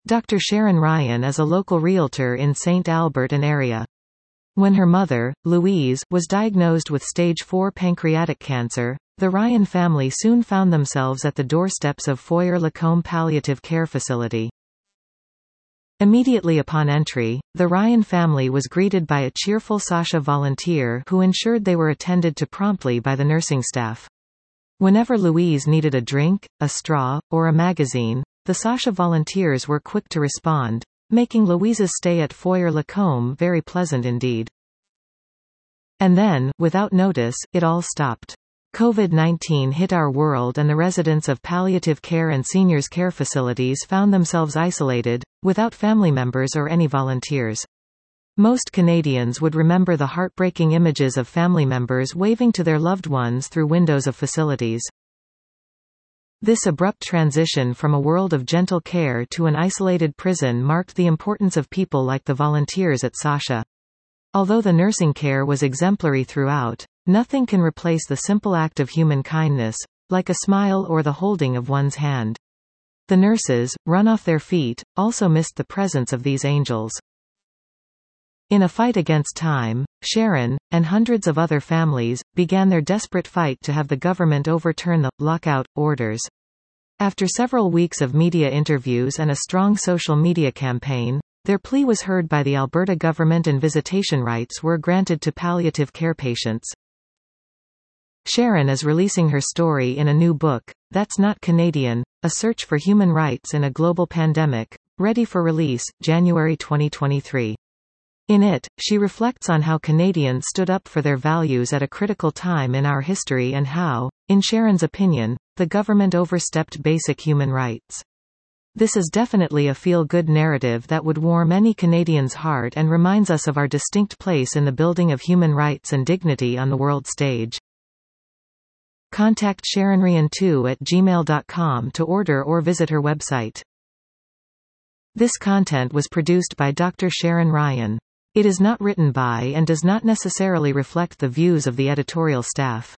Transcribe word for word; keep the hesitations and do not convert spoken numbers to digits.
Doctor Sharon Ryan is a local realtor in Saint Albert and area. When her mother, Louise, was diagnosed with stage four pancreatic cancer, the Ryan family soon found themselves at the doorsteps of Foyer-Lacombe Palliative Care Facility. Immediately upon entry, the Ryan family was greeted by a cheerful Sasha volunteer who ensured they were attended to promptly by the nursing staff. Whenever Louise needed a drink, a straw, or a magazine, the Sasha volunteers were quick to respond, making Louise's stay at Foyer-Lacombe very pleasant indeed. And then, without notice, it all stopped. COVID nineteen hit our world and the residents of palliative care and seniors care facilities found themselves isolated, without family members or any volunteers. Most Canadians would remember the heartbreaking images of family members waving to their loved ones through windows of facilities. This abrupt transition from a world of gentle care to an isolated prison marked the importance of people like the volunteers at Sasha. Although the nursing care was exemplary throughout, nothing can replace the simple act of human kindness, like a smile or the holding of one's hand. The nurses, run off their feet, also missed the presence of these angels. In a fight against time, Sharon, and hundreds of other families, began their desperate fight to have the government overturn the lockout orders. After several weeks of media interviews and a strong social media campaign, their plea was heard by the Alberta government and visitation rights were granted to palliative care patients. Sharon is releasing her story in a new book, That's Not Canadian, A Search for Human Rights in a Global Pandemic, ready for release, January twenty twenty-three. In it, she reflects on how Canadians stood up for their values at a critical time in our history and how, in Sharon's opinion, the government overstepped basic human rights. This is definitely a feel-good narrative that would warm any Canadian's heart and reminds us of our distinct place in the building of human rights and dignity on the world stage. Contact Sharon Ryan two at gmail dot com to order or visit her website. This content was produced by Doctor Sharon Ryan. It is not written by and does not necessarily reflect the views of the editorial staff.